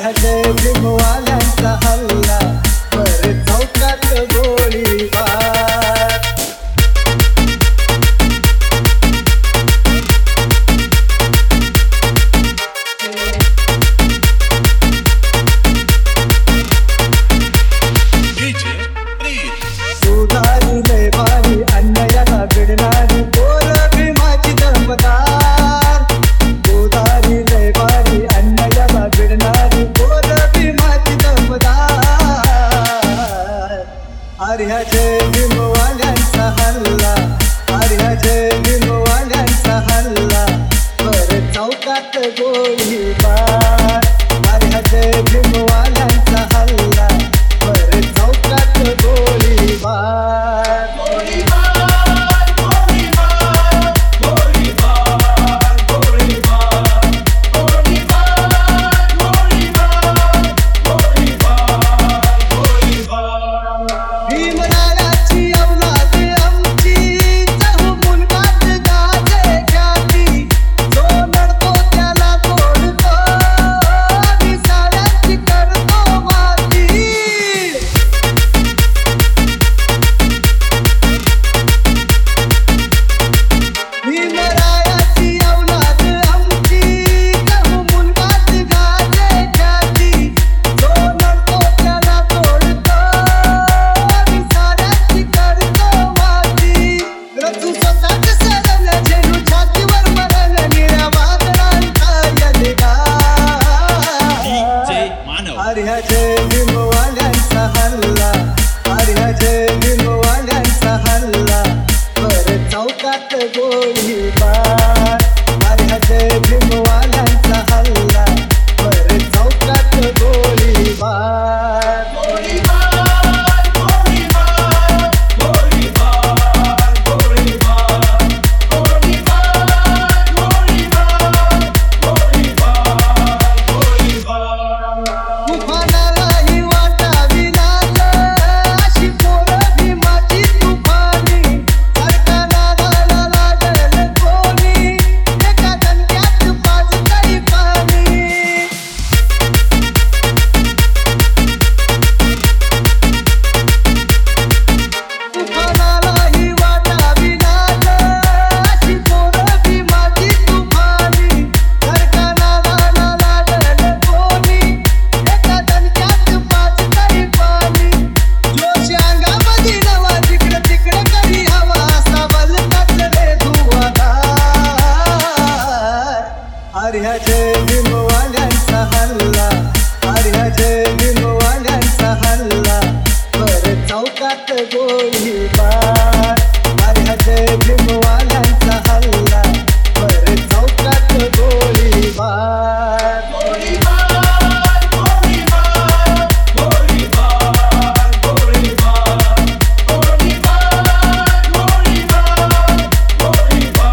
जय भीमवाल्यांचा हल्ला पर चौकात गोळीबार सुधारिले बारी अन्यायाला भिडणारी पोर भीमाची दमदार सुधारिले बारी अन्यायाला भिडणारी पोर भीमाची दमदार आर्या जय भीमवाल्यांचा हल्ला आर्या जय भीमवाल्यांचा हल्ला पर चौकात गोळीबार आर्या जय भीमवाल्यांचा हल्ला पर चौकात गोळीबार भीमरायाची औलाद आमची चहून गात गाजे ख्याती जो लढतो त्याला तोडतो विसाळ्याची करतो माती भीमरायाची औलाद आमची चहून गात गाजे ख्याती जो लढतो त्याला तोडतो विसाळ्याची करतो माती रचू स्वतःच सरळ झेलू छातीवर मरण निळ्या वादळांचा यदिगार आर्या जय भीमवाल्यांचा हल्ला आर्या जय भीमवाल्यांचा हल्ला पर चौकात गोळीबार आर्या जय भीमवाल्यांचा हल्ला पर चौकात गोळीबार तुफानालाही वाटावी लागलं अशी पोरं भीमाची तुफानी सरकारला लागलं कोणी एका दणक्यात पाजतंय पाणी तुफानालाही वाटावी लागलं अशी पोरं भीमाची तुफानी सरकारला लागलं कोणी एका दणक्यात पाजतंय पाणी जोश अंगामध्ये नवा जिकडं तिकडं करी हवा असा बलतात रे धुवाधार आर्या जय भीमवाल्यांचा हल्ला आर्या जय भीमवाल्यांचा हल्ला पर चौकात गोळीबार आर्या जय भीमवाल्यांचा हल्ला पर चौकात गोळीबार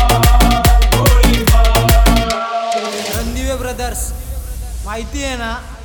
रणदिवे ब्रदर्स माहिती आहे ना.